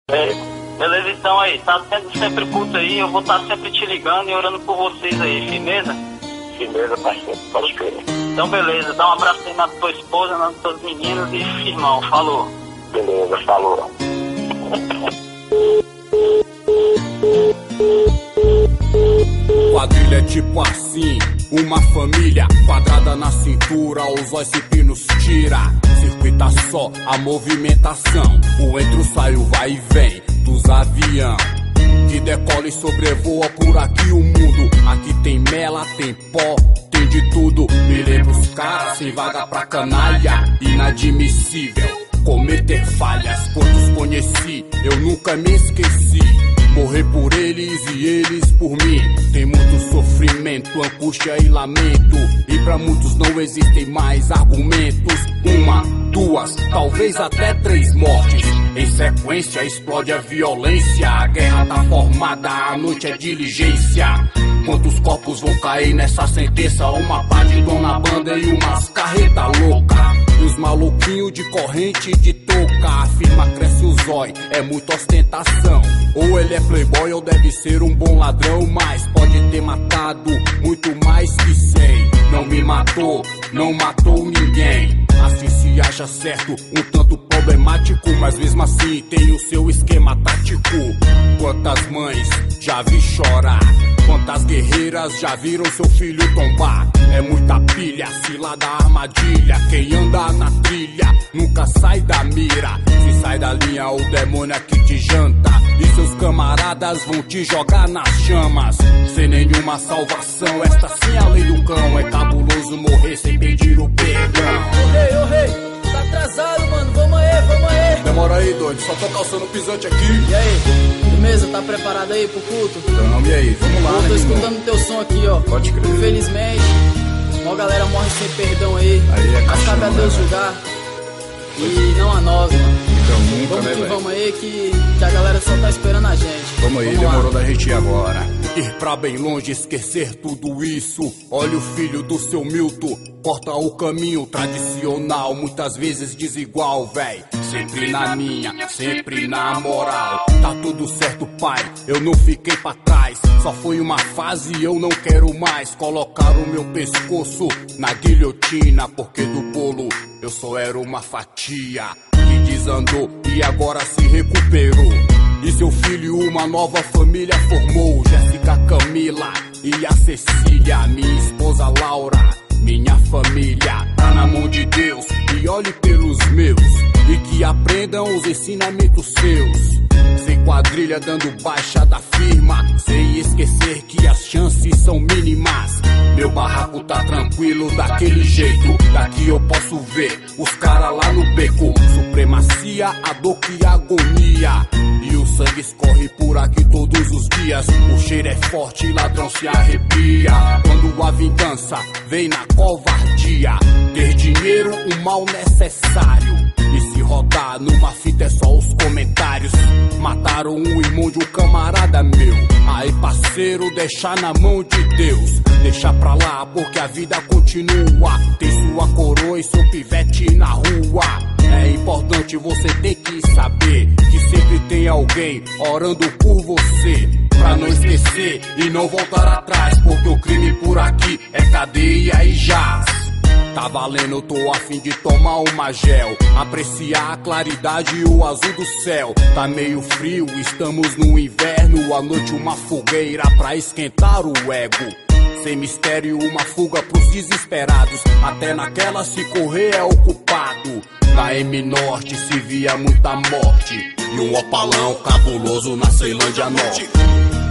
É. Beleza, então aí, tá sendo sempre culto aí, eu vou estar sempre te ligando e orando por vocês aí, firmeza? Firmeza, parceiro, pode crer. Então beleza, dá um abraço aí na tua esposa, nas tuas meninas e irmão, falou. Beleza, falou. Quadrilha é tipo assim, uma família quadrada na cintura, os olhos sempre nos tira. Circuita só a movimentação, o entra, o sai, o vai e vem dos avião que decola e sobrevoa por aqui o mundo. Aqui tem mela, tem pó, tem de tudo. Me lembro os caras sem vaga pra canalha, inadmissível cometer falhas. Quantos conheci, eu nunca me esqueci. Morrer por eles e eles por mim. Tem muito sofrimento, angústia e lamento, e pra muitos não existem mais argumentos. Uma, duas, talvez até 3 mortes. Em sequência explode a violência. A guerra tá formada, a noite é diligência. Quantos corpos vão cair nessa sentença? Uma pá de dona banda e umas carreta louca. E os maluquinhos de corrente de touca. A firma cresce o zói, é muita ostentação. Ou ele é playboy ou deve ser um bom ladrão, mas pode ter matado muito mais que 100. Não me matou, não matou ninguém. Assim se acha certo, um tanto problemático, mas mesmo assim tem o seu esquema tático. Quantas mães já vi chorar, quantas guerreiras já viram seu filho tombar. É muita pilha, cilada, armadilha. Quem anda na trilha nunca sai da mira. Se sai da linha, o demônio é que te janta, e seus camaradas vão te jogar nas chamas. Sem nenhuma salvação, esta sim é a lei do cão. É cabuloso morrer sem pedir o perdão. Ô rei, tá atrasado, mano, vamos aí. Demora aí, doido, só tô calçando o pisante aqui. E aí, firmeza, tá preparado aí pro culto? Então, e aí, vamos lá, Eu né, tô irmão? escutando teu som aqui, ó. Pode crer. Infelizmente, uma galera morre sem perdão aí. Aí é Mas cabe a caixão, Deus né, julgar. E não a nós, mano. Então nunca, Vamos né, que velho? vamos aí, que a galera só tá esperando a gente. Vamos aí, lá. demorou da gente ir agora. Ir pra bem longe, esquecer tudo isso. Olha o filho do seu Milton, corta o caminho tradicional, muitas vezes desigual, véi. Sempre na minha, sempre na moral. Tá tudo certo, pai, eu não fiquei pra trás. Só foi uma fase e eu não quero mais colocar o meu pescoço na guilhotina, porque do bolo eu só era uma fatia que desandou e agora se recuperou. E seu filho uma nova família formou. Jéssica, Camila e a Cecília. Minha esposa Laura, minha família tá na mão de Deus, e olhe pelos meus, e que aprendam os ensinamentos seus. Sem quadrilha dando baixa da firma, sem esquecer que as chances são mínimas. Meu barraco tá tranquilo daquele jeito, daqui eu posso ver os caras lá no beco. Supremacia, a dor que agonia, e o sangue escorre por aqui todos os dias. O cheiro é forte, ladrão se arrepia quando a vingança vem na covardia. Ter dinheiro, um mal necessário, e se rodar numa fita é só os comentários. Mataram um irmão de um camarada meu. Aí parceiro, deixa na mão de Deus. Deixa pra lá porque a vida continua. Tem sua coroa e seu pivete na rua. É importante, você tem que saber que sempre tem alguém orando por você, pra não esquecer e não voltar atrás, porque o crime por aqui é cadeia e jaz. Tá valendo, eu tô a fim de tomar uma gel, apreciar a claridade e o azul do céu. Tá meio frio, estamos no inverno, à noite uma fogueira pra esquentar o ego. Sem mistério, uma fuga pros desesperados, até naquela se correr é ocupado. Na M Norte se via muita morte, e um opalão cabuloso na Ceilândia Norte.